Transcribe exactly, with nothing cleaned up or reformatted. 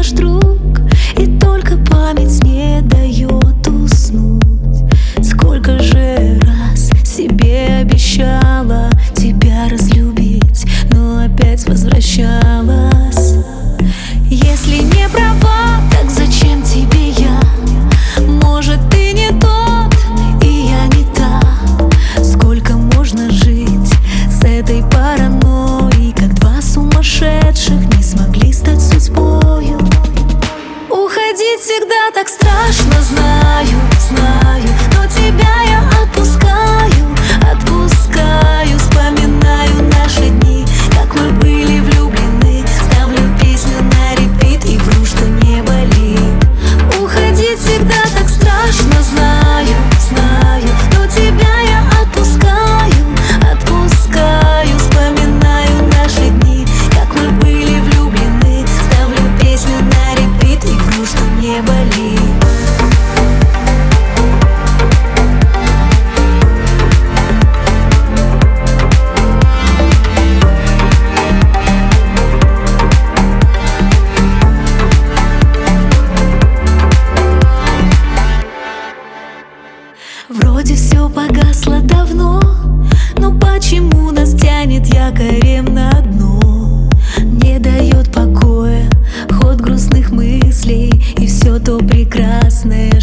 наш друг, и только память не дает уснуть. Сколько же раз себе обещала тебя разлюбить, но опять возвращалась. Если не права, так зачем тебе я? Может, ты не тот, и я не та. Сколько можно жить с этой паранойей, как два сумасшедших не смогли стать судьбою? Уходить всегда так страшно, знаю, знаю, но тебя я отпускаю, отпускаю. Вспоминаю наши дни, как мы были влюблены. Ставлю песню на репит и вру, что не болит. Уходить всегда так страшно, знаю, знаю, но тебя я отпускаю, отпускаю. Вспоминаю наши дни, как мы были влюблены. Ставлю песню на репит и вру, что не болит. Вроде все погасло давно, но почему нас тянет якорем на дно? Не дает покоя ход грустных мыслей и все то прекрасное,